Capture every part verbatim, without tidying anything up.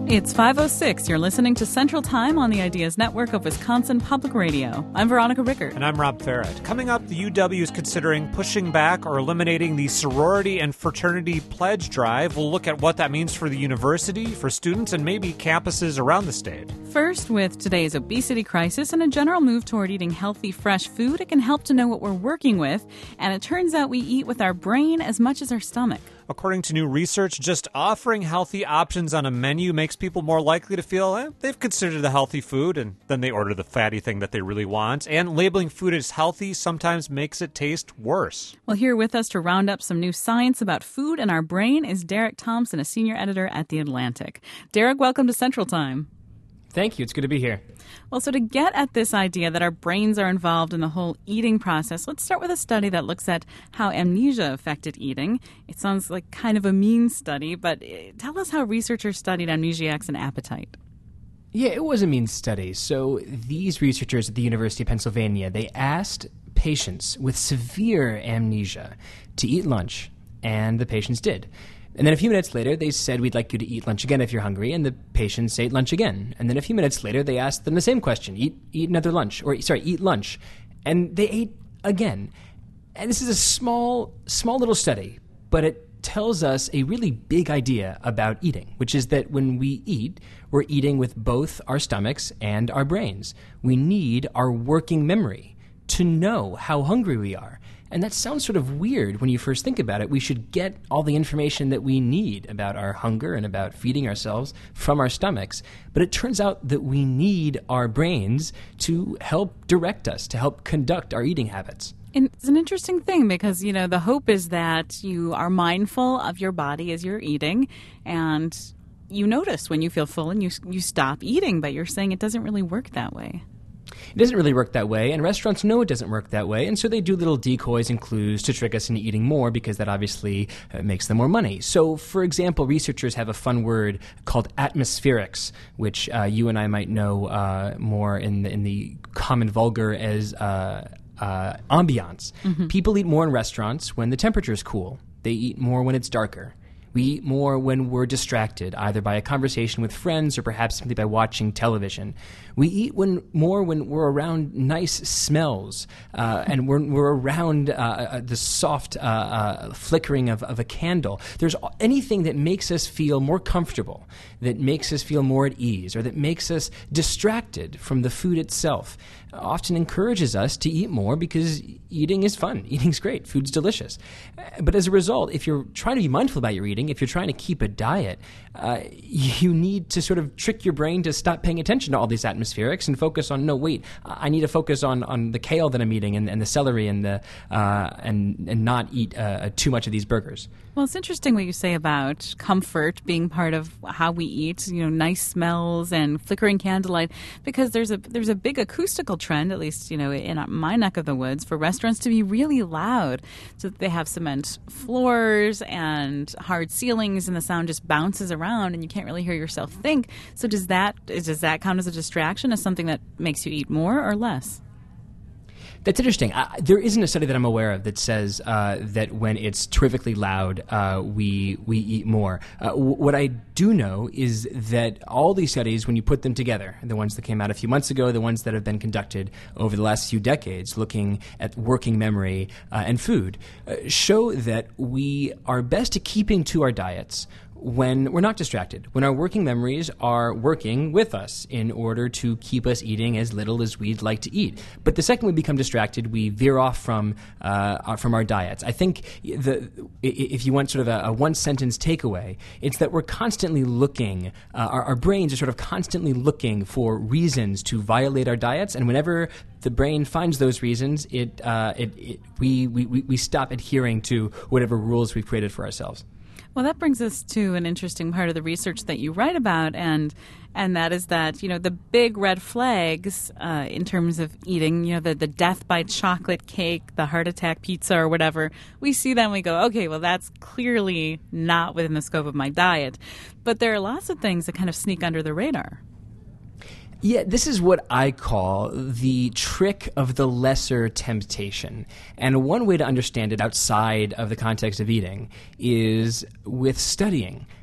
It's five oh six. You're listening to Central Time on the Ideas Network of Wisconsin Public Radio. I'm Veronica Rickert. And I'm Rob Farrett. Coming up, the U W is considering pushing back or eliminating the sorority and fraternity pledge drive. We'll look at what that means for the university, for students, and maybe campuses around the state. First, with today's obesity crisis and a general move toward eating healthy, fresh food, it can help to know what we're working with. And it turns out we eat with our brain as much as our stomach. According to new research, just offering healthy options on a menu makes people more likely to feel eh, they've considered the healthy food, and then they order the fatty thing that they really want. And labeling food as healthy sometimes makes it taste worse. Well, here with us to round up some new science about food and our brain is Derek Thompson, a senior editor at The Atlantic. Derek, welcome to Central Time. Thank you. It's good to be here. Well, so to get at this idea that our brains are involved in the whole eating process, let's start with a study that looks at how amnesia affected eating. It sounds like kind of a mean study, but tell us how researchers studied amnesiacs and appetite. Yeah, it was a mean study. So these researchers at the University of Pennsylvania, they asked patients with severe amnesia to eat lunch, and the patients did. And then a few minutes later, they said, we'd like you to eat lunch again if you're hungry, and the patients ate lunch again. And then a few minutes later, they asked them the same question, eat eat another lunch, or sorry, eat lunch. And they ate again. And this is a small, small little study, but it tells us a really big idea about eating, which is that when we eat, we're eating with both our stomachs and our brains. We need our working memory to know how hungry we are. And that sounds sort of weird when you first think about it. We should get all the information that we need about our hunger and about feeding ourselves from our stomachs. But it turns out that we need our brains to help direct us, to help conduct our eating habits. And it's an interesting thing because, you know, the hope is that you are mindful of your body as you're eating and you notice when you feel full and you you stop eating, but you're saying it doesn't really work that way. It doesn't really work that way, and restaurants know it doesn't work that way, and so they do little decoys and clues to trick us into eating more because that obviously uh, makes them more money. So, for example, researchers have a fun word called atmospherics, which uh, you and I might know uh, more in the, in the common vulgar as uh, uh, ambiance. Mm-hmm. People eat more in restaurants when the temperature is cool. They eat more when it's darker. We eat more when we're distracted, either by a conversation with friends or perhaps simply by watching television. We eat when more when we're around nice smells uh, and we're, we're around uh, the soft uh, uh, flickering of, of a candle. There's anything that makes us feel more comfortable, that makes us feel more at ease, or that makes us distracted from the food itself, often encourages us to eat more because eating is fun. Eating's great. Food's delicious. But as a result, if you're trying to be mindful about your eating, if you're trying to keep a diet, uh, you need to sort of trick your brain to stop paying attention to all these atmospherics and focus on, no, wait, I need to focus on, on the kale that I'm eating and, and the celery and the uh, and and not eat uh, too much of these burgers. Well, it's interesting what you say about comfort being part of how we eat, you know, nice smells and flickering candlelight, because there's a there's a big acoustical trend, at least, you know, in my neck of the woods, for restaurants to be really loud. So that they have cement floors and hard ceilings and the sound just bounces around and you can't really hear yourself think. So does that does that count as a distraction, as something that makes you eat more or less? That's interesting. Uh, there isn't a study that I'm aware of that says uh, that when it's terrifically loud, uh, we we eat more. Uh, w- what I do know is that all these studies, when you put them together, the ones that came out a few months ago, the ones that have been conducted over the last few decades, looking at working memory uh, and food, uh, show that we are best at keeping to our diets when we're not distracted, when our working memories are working with us in order to keep us eating as little as we'd like to eat. But the second we become distracted, we veer off from uh, from our diets. I think the if you want sort of a, a one-sentence takeaway, it's that we're constantly looking, uh, our, our brains are sort of constantly looking for reasons to violate our diets, and whenever the brain finds those reasons, it, uh, it, it we, we, we stop adhering to whatever rules we've created for ourselves. Well, that brings us to an interesting part of the research that you write about, and and that is that, you know, the big red flags uh, in terms of eating, you know, the, the death by chocolate cake, the heart attack pizza or whatever, we see that and we go, okay, well, that's clearly not within the scope of my diet. But there are lots of things that kind of sneak under the radar. Yeah, this is what I call the trick of the lesser temptation. And one way to understand it outside of the context of eating is with studying.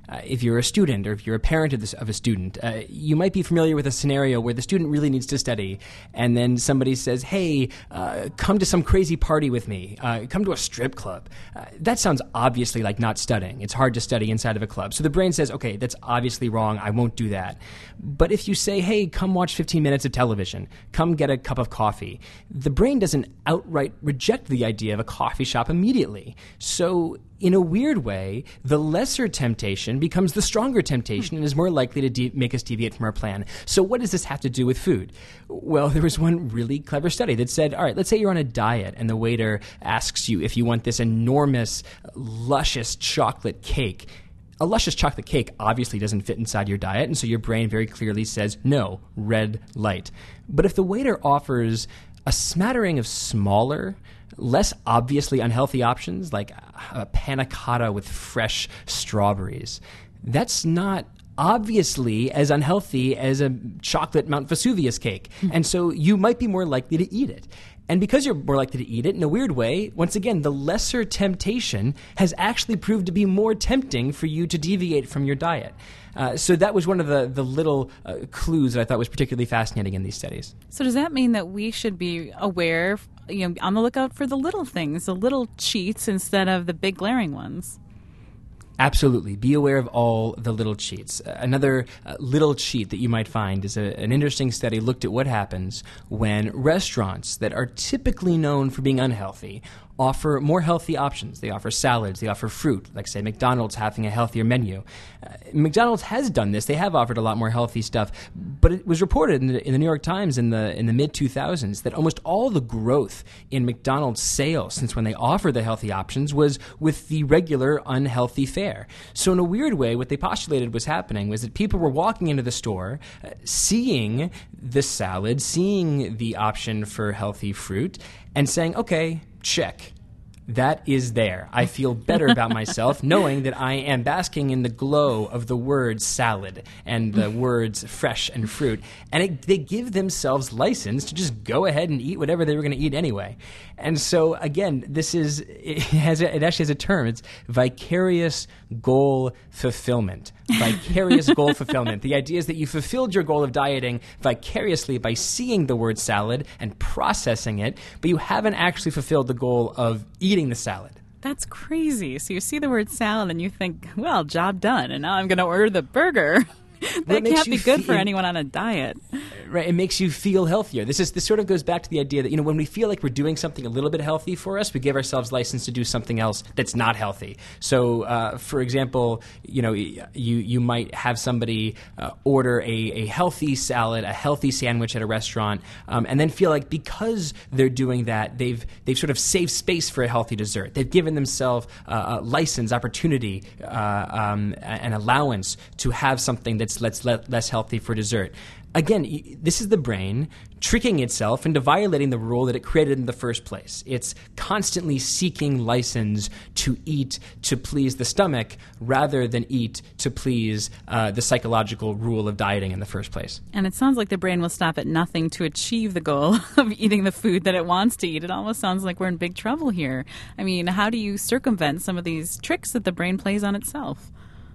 Uh, if you're a student or if you're a parent of, this, of a student, uh, you might be familiar with a scenario where the student really needs to study, and then somebody says, hey, uh, come to some crazy party with me, uh, come to a strip club. Uh, that sounds obviously like not studying. It's hard to study inside of a club. So the brain says, okay, that's obviously wrong. I won't do that. But if you say, hey, come watch fifteen minutes of television, come get a cup of coffee, the brain doesn't outright reject the idea of a coffee shop immediately. So in a weird way, the lesser temptation becomes the stronger temptation and is more likely to de- make us deviate from our plan. So what does this have to do with food? Well, there was one really clever study that said, all right, let's say you're on a diet and the waiter asks you if you want this enormous, luscious chocolate cake. A luscious chocolate cake obviously doesn't fit inside your diet, and so your brain very clearly says, no, red light. But if the waiter offers a smattering of smaller, less obviously unhealthy options, like a panna cotta with fresh strawberries, that's not obviously as unhealthy as a chocolate Mount Vesuvius cake. Mm-hmm. And so you might be more likely to eat it. And because you're more likely to eat it, in a weird way, once again, the lesser temptation has actually proved to be more tempting for you to deviate from your diet. Uh, so that was one of the, the little uh, clues that I thought was particularly fascinating in these studies. So does that mean that we should be aware, you know, on the lookout for the little things, the little cheats instead of the big glaring ones? Absolutely. Be aware of all the little cheats. Uh, another uh, little cheat that you might find is a, an interesting study looked at what happens when restaurants that are typically known for being unhealthy offer more healthy options. They offer salads, they offer fruit, like say McDonald's having a healthier menu. Uh, McDonald's has done this. They have offered a lot more healthy stuff, but it was reported in the, in the New York Times in the in the mid two thousands that almost all the growth in McDonald's sales since when they offered the healthy options was with the regular unhealthy fare. So in a weird way, what they postulated was happening was that people were walking into the store, uh, seeing the salad, seeing the option for healthy fruit, and saying, okay, check. That is there. I feel better about myself knowing that I am basking in the glow of the word salad and the words fresh and fruit. And it, they give themselves license to just go ahead and eat whatever they were going to eat anyway. And so, again, this is, it, has a, it actually has a term. It's vicarious goal fulfillment. Vicarious goal fulfillment. The idea is that you fulfilled your goal of dieting vicariously by seeing the word salad and processing it, but you haven't actually fulfilled the goal of eating the salad. That's crazy. So you see the word salad and you think, well, job done, and now I'm going to order the burger. That can't be good for anyone on a diet. Right, it makes you feel healthier. This is this sort of goes back to the idea that, you know, when we feel like we're doing something a little bit healthy for us, we give ourselves license to do something else that's not healthy. So, uh, for example, you know, you you might have somebody uh, order a, a healthy salad, a healthy sandwich at a restaurant, um, and then feel like because they're doing that, they've they've sort of saved space for a healthy dessert. They've given themselves uh, a license, opportunity, uh, um, an allowance to have something that's less less healthy for dessert. Again, this is the brain tricking itself into violating the rule that it created in the first place. It's constantly seeking license to eat to please the stomach rather than eat to please uh, the psychological rule of dieting in the first place. And it sounds like the brain will stop at nothing to achieve the goal of eating the food that it wants to eat. It almost sounds like we're in big trouble here. I mean, how do you circumvent some of these tricks that the brain plays on itself?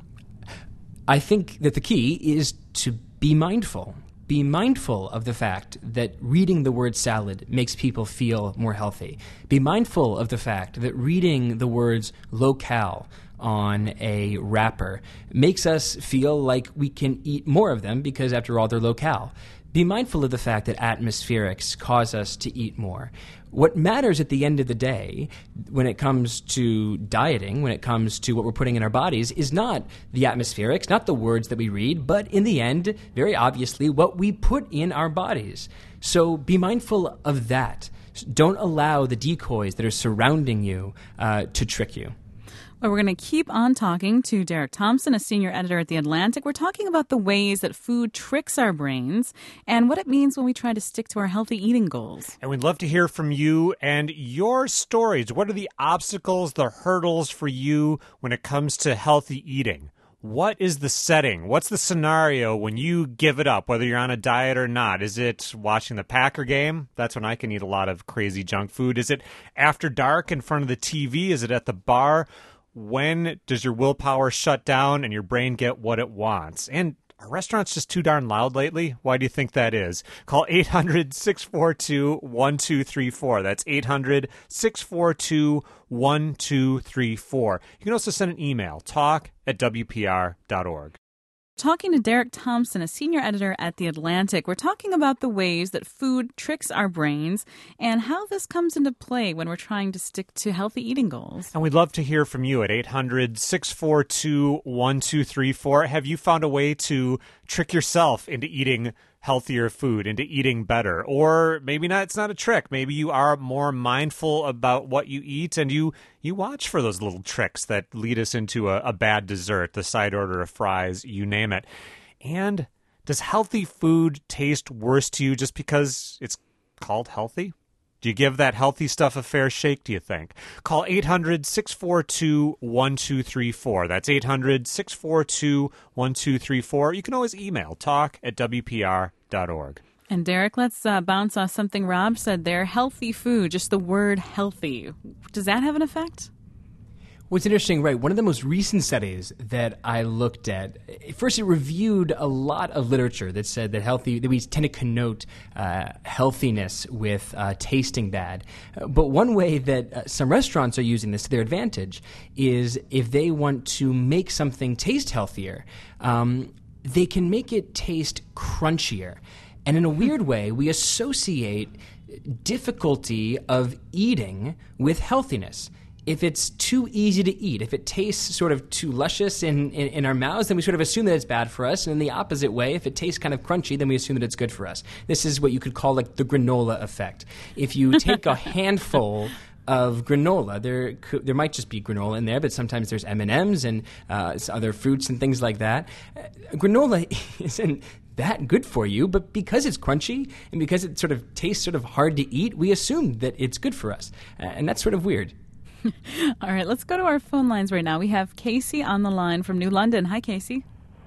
I think that the key is to be mindful. Be mindful of the fact that reading the word salad makes people feel more healthy. Be mindful of the fact that reading the words low-cal on a wrapper makes us feel like we can eat more of them because, after all, they're low-cal. Be mindful of the fact that atmospherics cause us to eat more. What matters at the end of the day, when it comes to dieting, when it comes to what we're putting in our bodies, is not the atmospherics, not the words that we read, but in the end, very obviously, what we put in our bodies. So be mindful of that. Don't allow the decoys that are surrounding you uh, to trick you. Well, we're going to keep on talking to Derek Thompson, a senior editor at The Atlantic. We're talking about the ways that food tricks our brains and what it means when we try to stick to our healthy eating goals. And we'd love to hear from you and your stories. What are the obstacles, the hurdles for you when it comes to healthy eating? What is the setting? What's the scenario when you give it up, whether you're on a diet or not? Is it watching the Packer game? That's when I can eat a lot of crazy junk food. Is it after dark in front of the T V? Is it at the bar? when does your willpower shut down and your brain get what it wants? And are restaurants just too darn loud lately? Why do you think that is? Call eight hundred, six four two, one two three four. That's eight hundred, six four two, one two three four. You can also send an email, talk at W P R dot org. Talking to Derek Thompson, a senior editor at The Atlantic, we're talking about the ways that food tricks our brains and how this comes into play when we're trying to stick to healthy eating goals. And we'd love to hear from you at eight hundred, six four two, one two three four. Have you found a way to trick yourself into eating healthier food, into eating better? Or maybe not, it's not a trick. Maybe you are more mindful about what you eat and you you watch for those little tricks that lead us into a, a bad dessert, the side order of fries, you name it. And does healthy food taste worse to you just because it's called healthy? Do you give that healthy stuff a fair shake, do you think? Call eight hundred, six four two, one two three four. That's eight hundred, six four two, one two three four. You can always email talk at W P R dot org. And Derek, let's uh, bounce off something Rob said there. Healthy food, just the word healthy. Does that have an effect? What's interesting, right, one of the most recent studies that I looked at, first it reviewed a lot of literature that said that healthy, that we tend to connote uh, healthiness with uh, tasting bad. Uh, but one way that uh, some restaurants are using this to their advantage is if they want to make something taste healthier, um, they can make it taste crunchier. And in a weird way, we associate difficulty of eating with healthiness. If it's too easy to eat, if it tastes sort of too luscious in, in, in our mouths, then we sort of assume that it's bad for us. And in the opposite way, if it tastes kind of crunchy, then we assume that it's good for us. This is what you could call like the granola effect. If you take a handful of granola, there could, there might just be granola in there, but sometimes there's M and M's and uh, other fruits and things like that. Uh, granola isn't that good for you, but because it's crunchy and because it sort of tastes sort of hard to eat, we assume that it's good for us. Uh, and that's sort of weird. All right, let's go to our phone lines right now. We have Casey on the line from New London. Hi, Casey.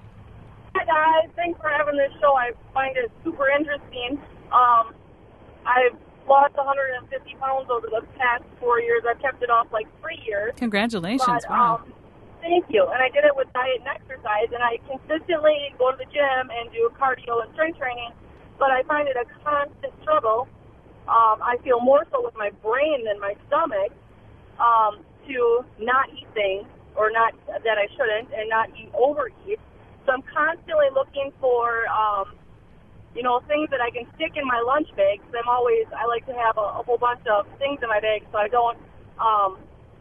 Hi, guys. Thanks for having this show. I find it super interesting. Um, I've lost one hundred fifty pounds over the past four years. I've kept it off like three years. Congratulations. But, wow. Um, thank you. And I did it with diet and exercise, and I consistently go to the gym and do cardio and strength training, but I find it a constant struggle. Um, I feel more so with my brain than my stomach. Um, to not eat things, or not that I shouldn't, and not eat overeat. So I'm constantly looking for, um, you know, things that I can stick in my lunch bag. Because I'm always, I like to have a, a whole bunch of things in my bag, so I don't um,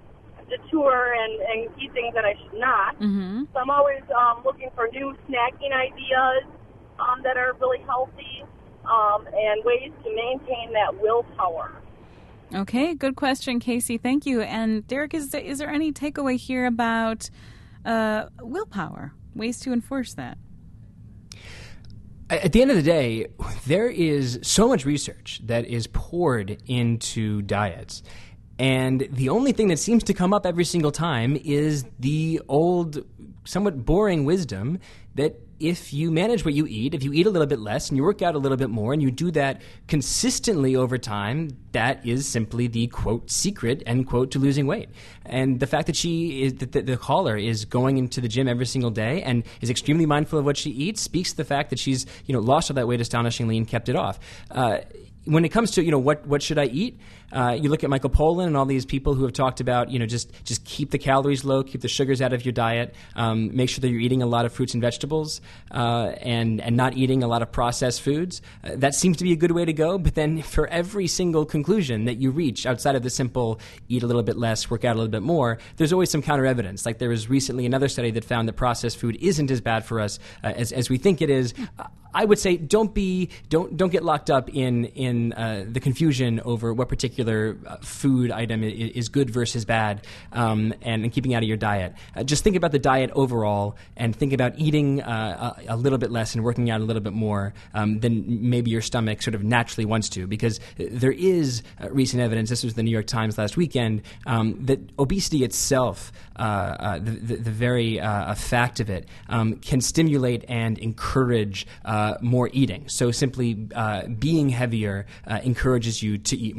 detour and, and eat things that I should not. Mm-hmm. So I'm always um, looking for new snacking ideas um, that are really healthy, um, and ways to maintain that willpower. Okay, good question, Casey. Thank you. And Derek, is there, is there any takeaway here about uh, willpower, ways to enforce that? At the end of the day, there is so much research that is poured into diets. And the only thing that seems to come up every single time is the old, somewhat boring wisdom that if you manage what you eat, if you eat a little bit less and you work out a little bit more and you do that consistently over time, that is simply the, quote, secret, end quote, to losing weight. And the fact that she is, that the, the caller is going into the gym every single day and is extremely mindful of what she eats speaks to the fact that she's, you know, lost all that weight astonishingly and kept it off. Uh, when it comes to, you know, what, what should I eat? Uh, you look at Michael Pollan and all these people who have talked about, you know, just, just keep the calories low, keep the sugars out of your diet, um, make sure that you're eating a lot of fruits and vegetables, uh, and, and not eating a lot of processed foods. Uh, that seems to be a good way to go, but then for every single conclusion that you reach outside of the simple eat a little bit less, work out a little bit more, there's always some counter evidence. Like there was recently another study that found that processed food isn't as bad for us uh, as, as we think it is. Uh, I would say don't be don't don't get locked up in in uh, the confusion over what particular uh, food item is, is good versus bad, um, and, and keeping out of your diet. Uh, just think about the diet overall, and think about eating uh, a, a little bit less and working out a little bit more um, than maybe your stomach sort of naturally wants to. Because there is uh, recent evidence. This was the New York Times last weekend um, that obesity itself, uh, uh, the, the, the very uh, fact of it, um, can stimulate and encourage Uh, more eating. So simply uh, being heavier uh, encourages you to eat more. And so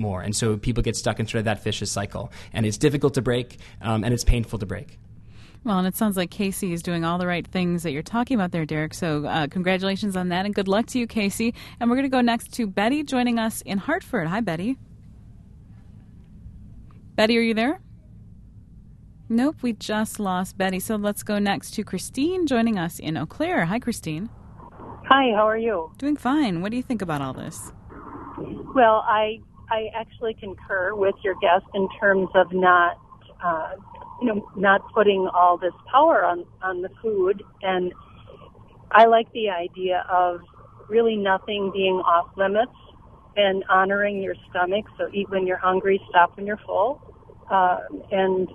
so people get stuck in sort of that vicious cycle. And it's difficult to break, um, and it's painful to break. Well, and it sounds like Casey is doing all the right things that you're talking about there, Derek. So uh, congratulations on that, and good luck to you, Casey. And we're going to go next to Betty joining us in Hartford. Hi, Betty. Betty, are you there? Nope, we just lost Betty. So let's go next to Christine joining us in Eau Claire. Hi, Christine. Hi, how are you? Doing fine. What do you think about all this? Well, I I actually concur with your guest in terms of not, uh, you know, not putting all this power on, on the food. And I like the idea of really nothing being off limits and honoring your stomach. So eat when you're hungry, stop when you're full. Uh, and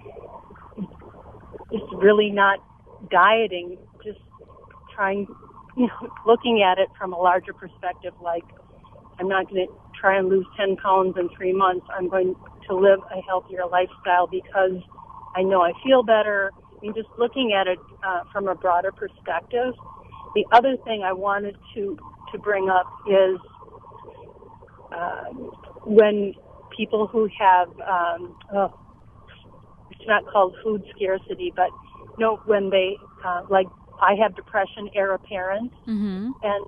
it's really not dieting, just trying, you know, looking at it from a larger perspective, like I'm not going to try and lose ten pounds in three months. I'm going to live a healthier lifestyle because I know I feel better. I mean, just looking at it uh, from a broader perspective. The other thing I wanted to, to bring up is uh, when people who have, um, oh, it's not called food scarcity, but you know, when they, uh, like I have depression heir apparent, Mm-hmm.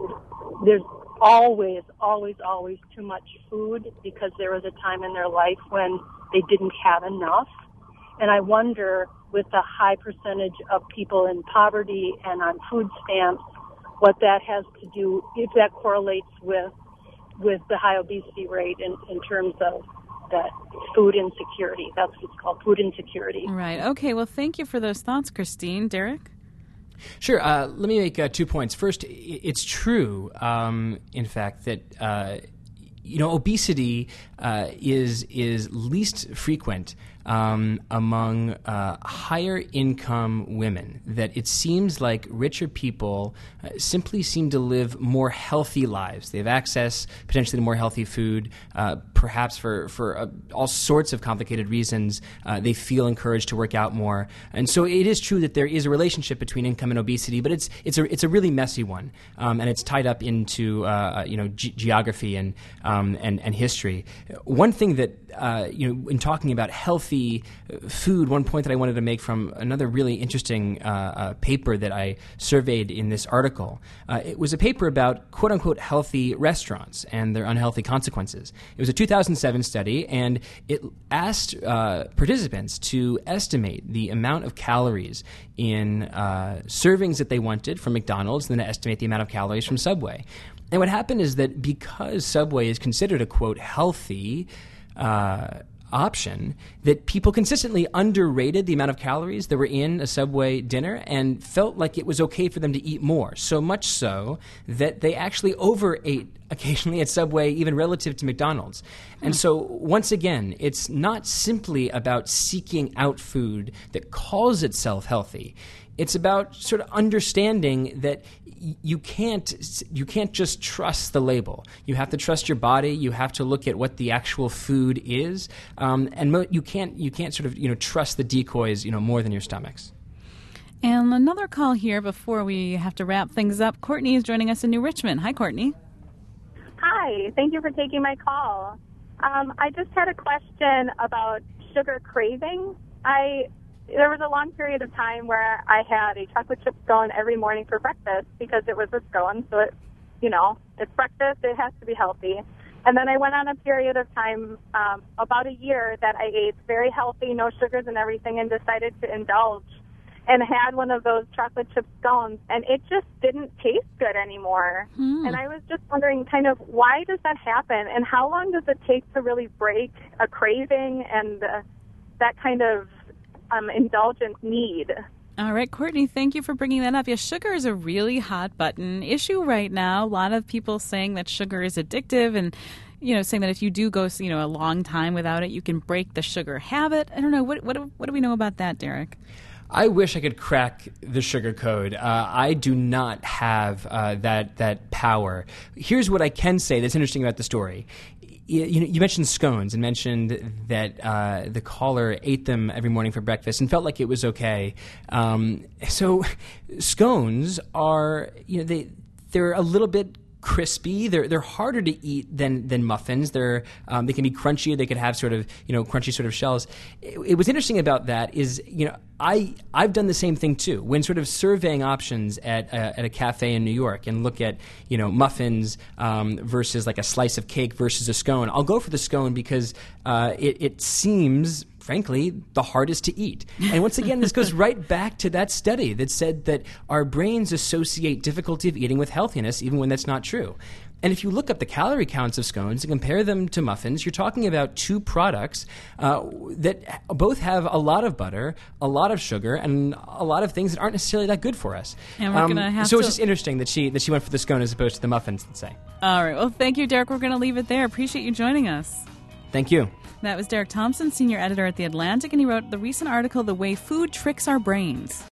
and there's always, always, always too much food because there was a time in their life when they didn't have enough. And I wonder, with the high percentage of people in poverty and on food stamps, what that has to do, if that correlates with with the high obesity rate in, in terms of that food insecurity. That's what it's called, food insecurity. Right. Okay. Well, thank you for those thoughts, Christine. Derek? Sure. Uh, let me make uh, two points. First, it's true, um, in fact, that uh, you know obesity uh, is is least frequent um, among uh, higher income women. That it seems like richer people uh, simply seem to live more healthy lives. They have access potentially to more healthy food, uh, perhaps for for uh, all sorts of complicated reasons. Uh, they feel encouraged to work out more, and so it is true that there is a relationship between income and obesity, but it's it's a it's a really messy one, um, and it's tied up into uh, you know ge- geography and um, and and history. One thing that uh, you know in talking about healthy food, one point that I wanted to make from another really interesting uh, uh, paper that I surveyed in this article. Uh, it was a paper about quote-unquote healthy restaurants and their unhealthy consequences. It was a two thousand seven study, and it asked uh, participants to estimate the amount of calories in uh, servings that they wanted from McDonald's, and then to estimate the amount of calories from Subway. And what happened is that because Subway is considered a, quote, healthy uh option, that people consistently underrated the amount of calories that were in a Subway dinner and felt like it was okay for them to eat more. So much so that they actually overate occasionally at Subway, even relative to McDonald's. And so, once again, it's not simply about seeking out food that calls itself healthy. It's about sort of understanding that you can't you can't just trust the label. You have to trust your body. You have to look at what the actual food is, um, and mo- you can't you can't sort of you know trust the decoys you know more than your stomachs. And another call here before we have to wrap things up. Courtney is joining us in New Richmond. Hi, Courtney. Hi. Thank you for taking my call. Um, I just had a question about sugar craving. I There was a long period of time where I had a chocolate chip scone every morning for breakfast because it was a scone, so it, you know, it's breakfast, it has to be healthy. And then I went on a period of time, um, about a year, that I ate very healthy, no sugars and everything, and decided to indulge and had one of those chocolate chip scones, and it just didn't taste good anymore. Hmm. And I was just wondering kind of why does that happen, and how long does it take to really break a craving and uh, that kind of Um, indulgent need. All right, Courtney, thank you for bringing that up. Yeah, sugar is a really hot button issue right now. A lot of people saying that sugar is addictive and, you know, saying that if you do go, you know, a long time without it, you can break the sugar habit. I don't know. What, what, what do we know about that, Derek? I wish I could crack the sugar code. Uh, I do not have uh, that that power. Here's what I can say that's interesting about the story. You, you, you mentioned scones and mentioned that uh, the caller ate them every morning for breakfast and felt like it was okay. Um, so scones are, you know, they they're a little bit crispy. They're they're harder to eat than than muffins. They're um, they can be crunchy. They could have sort of you know crunchy sort of shells. It, it, what's interesting about that is you know I I've done the same thing too. When sort of surveying options at a, at a cafe in New York and look at you know muffins um, versus like a slice of cake versus a scone, I'll go for the scone because uh, it it seems, frankly, the hardest to eat. And once again, this goes right back to that study that said that our brains associate difficulty of eating with healthiness, even when that's not true. And if you look up the calorie counts of scones and compare them to muffins, you're talking about two products uh, that both have a lot of butter, a lot of sugar, and a lot of things that aren't necessarily that good for us. And we're um, gonna have so to... it's just interesting that she that she went for the scone as opposed to the muffins, let's say. All right. Well, thank you, Derek. We're going to leave it there. Appreciate you joining us. Thank you. That was Derek Thompson, senior editor at The Atlantic, and he wrote the recent article, The Way Food Tricks Our Brains.